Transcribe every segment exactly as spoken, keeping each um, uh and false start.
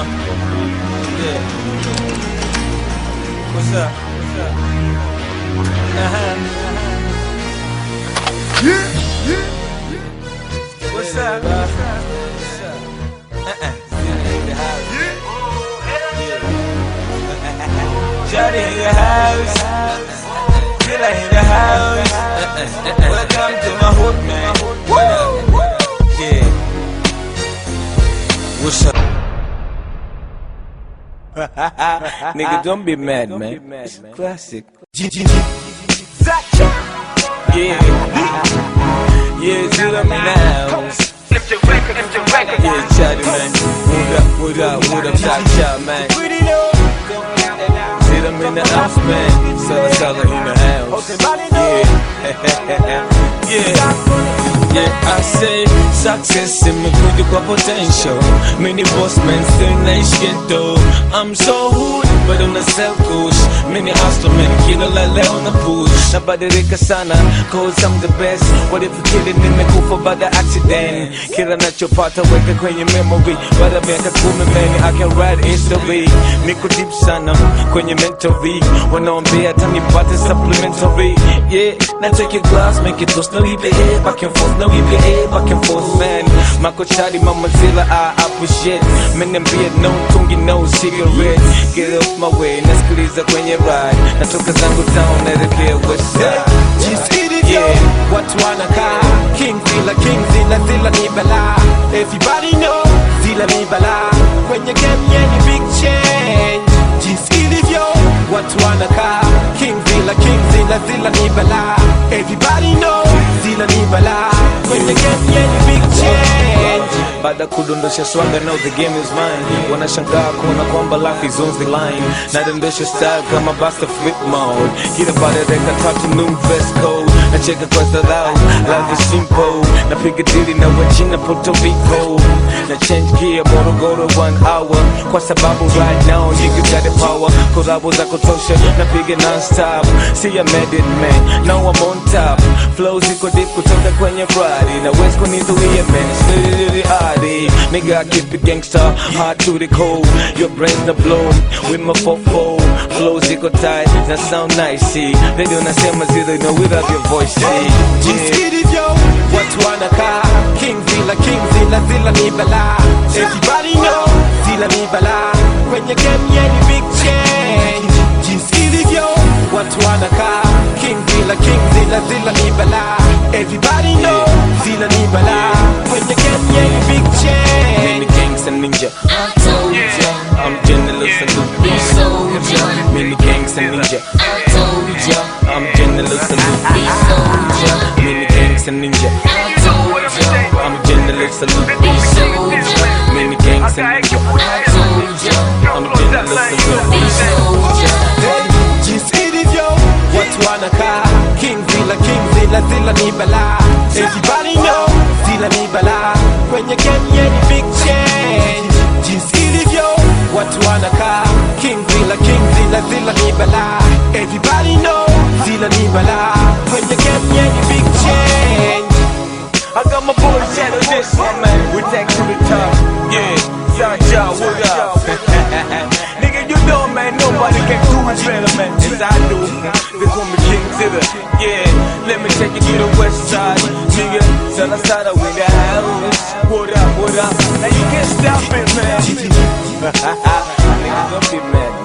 huh? Yeah. What's up? What's up? Uh-huh. Yeah, yeah. What's up? What's up? What's up? Uh-uh. Yeah. Johnny in your house. Zilla in the house. Welcome to my hood, man. What up? Yeah. What's up? Nigga, don't be mad, man. It's classic. Yeah. Yeah, Zilla in the house. Yeah, Charlie, man. What up, what up, what up, Jack Shot, man. Zilla in the house, man. Sella, Sella in the house. Yeah. Yeah. Yeah, I say success in me good kwa potential. Many boss men still nice shit though. I'm so hood, but on the self coach. Many hustler men killer like on the push. Nobody rika sana, cause I'm the best. What if you killing me, me kufa by the accident? Kila nacho pata weka kwenye memory. Bada miaka kumi many, I can ride history. Miko deep sana, kwenye mentally. Wanaombea tanipate supplementary. Yeah, now take your glass, make it toast, now leave it here, back and forth. Now we be here, back and forth, man. Mako Chari, Mama Zilla, I appreciate. Men and beard, no tungi, no cigarettes. Get off my way, nasikiliza kwenye ride. Natoka zangu down, naelekea west side. Yeah, watu wanakaa King Zilla, King Zilla, Zilla ni bala. Everybody know, Zilla ni bala. Kwenye game yenye big change. Jinsi ilivyo, watu wanakaa King Zilla, King Zilla, Zilla ni bala. Everybody know, Zilla ni bala. Kwenye game yenye big change. Baada kudondosha swanga, now the game is mine. Wanashangaa kuona kwamba life is on the line. Nadondosha style kama basta flip mode. Kila baada reka tatu new vest code. Nacheka kwa dharau, life is simple. Napiga dili na wachina Puerto Rico. Na change gear Morogoro one hour. Kwa sababu right now nigga got the power. Collabo za kutosha, napiga non-stop. See I made it man, now I'm on top. Flow ziko deep kutoka kwenye Friday. Na West kunizuia man, it's really really hard. Nigga, I keep it gangsta, hard to the cold. Your brain's the blow with my fofo. Flow ziko tight, that sound nice, see. They do not say my zero, no, we love your voice, see. Jinsi ilivyo, watu wanakaa King Zilla, King Zilla, Zilla ni bala. Everybody know, Zilla ni bala. Kwenye game yenye big change. Jinsi ilivyo, watu wanakaa King Zilla, King Zilla, Zilla ni bala. Everybody know, Zilla ni bala. Kwenye game yenye big change. Many gangs and ninja, I told ya, I'm generous and be soldier. many gangs and ninja, I told ya, I'm generous and be soldier. many gangs and ninja, I told ya, I'm generous and be soldier. many gangs and ninja, I told ya, I'm generous and be soldier. Jinsi ilivyo, watu wanakaa King Zilla, King Zilla, Zilla ni bala. Everybody know, Zilla ni bala. Kwenye game yenye big change. Jinsi ilivyo, watu wanakaa King Zilla, King Zilla, Zilla ni bala. Everybody know, Zilla ni bala. Kwenye game yenye big change. I got my boy Shadow this one, man. We take to the top. Yeah, Sacha, what up? Nigga, you know, man, nobody can do it better, man. As I do. They call me King Zilla. Yeah, let me take you to the west side. Nigga, Sella Sella with the house. What up, what up? Now you can't stop it, man. Nigga, don't be mad.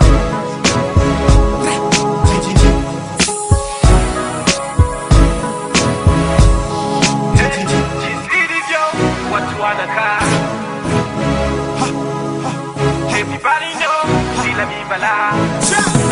Everybody know, Zilla ni bala.